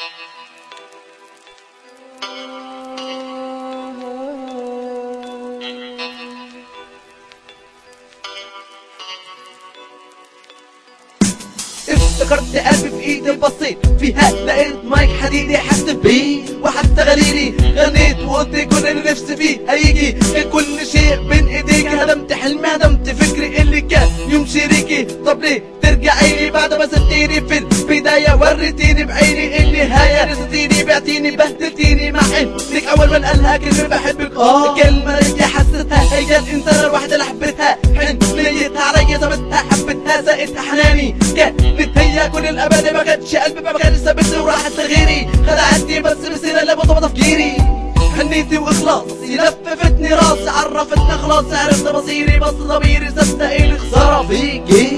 افتكرت قلبي في ايدي بصيت فيها لقيت مايك حديدي حسيت بيه وحتى غليلي غنيت وقلت كل اللي نفسي فيه هيجي كل شيء بين ايديك هدمت حلمي هدمت فكري اللي كان يوم شريكي طب ليه ترجعي لي بعد ما سبتيني في البداية وريتيني بعيني النهاية نسيتيني بعتيني بهدلتيني مع انك اول من قالها كلمة بحبك الكلمة اللي حسيتها هي الانسانة الوحيدة اللي حبيتها حنيتها عليا سابتها حبيتها زقتها حناني كانت هي كل الابد ما كانتش قلبي ما كانش سابتني وراحت لغيري خدعتني بس بسيرة اللي بطبطة تفكيري حنيتي واخلاصي لففتني راسي عرفتني خلاص عرفت مصيري بس ضميري صدقيني خسارة فيكي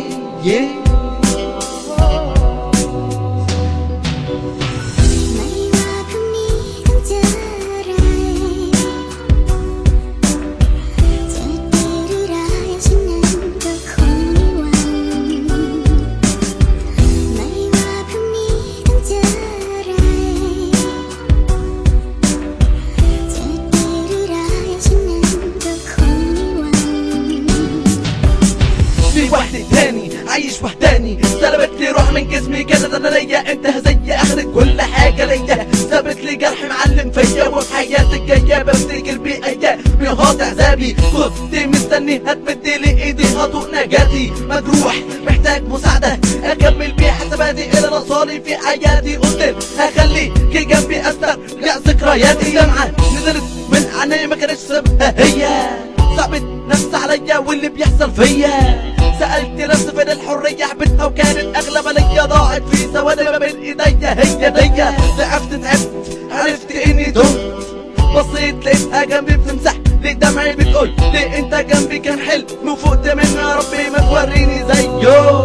وحدي تاني عايش وحداني سلبت لي روح من جسمي كانت انا ليا انت زي اخرك كل حاجه ليا سابت لي جرح معلم فيا وفي حياتي الجايه بفتكر بايام بيهات عذابي كنت مستني هتمدي لي ايدي هتوق نجاتي مجروح محتاج مساعده اكمل بيه حساباتي اللي ناقصاني في حياتي قلت هخليكي جنبي استرجع ذكرياتي دمعه نزلت من عيني ما كانتش سببها هي صعبت نفسي عليا واللي بيحصل فيا سألت نفسي فين الحرية حبيتها وكانت أغلب ليا ضاعت في ثواني ما بين إيديا هي ديا ضعفت تعبت عرفت إني تهت بصيت لقيتها جنبي بتمسح لي دمعي بتقول لي أنت جنبي كان حلم وفقت منه يا ربي ما توريني زيه